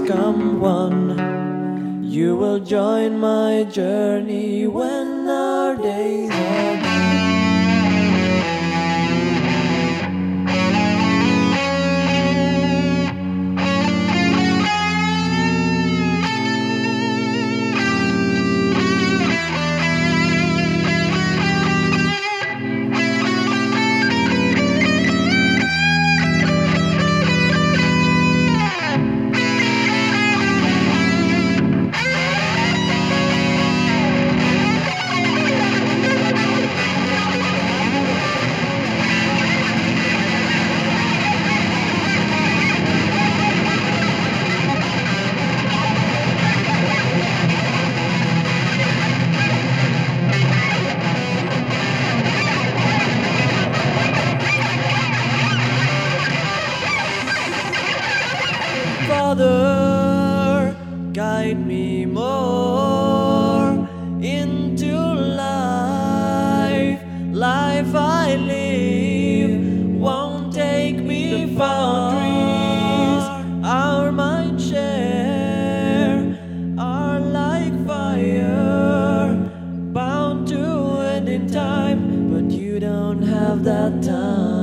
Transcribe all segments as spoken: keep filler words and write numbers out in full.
come one. You will join my journey when our days are done. Father, guide me more into life. Life I live won't take me far. Dreams our mind share are like fire, bound to end in time, but you don't have that time.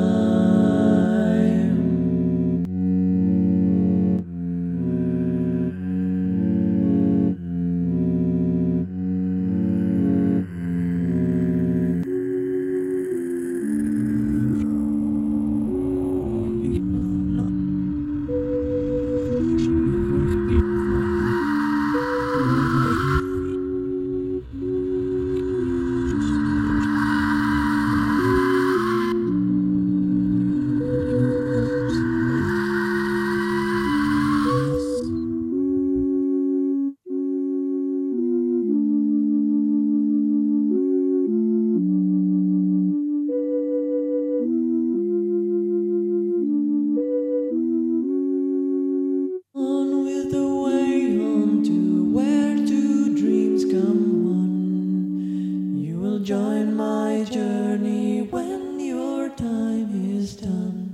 Join my journey when your time is done.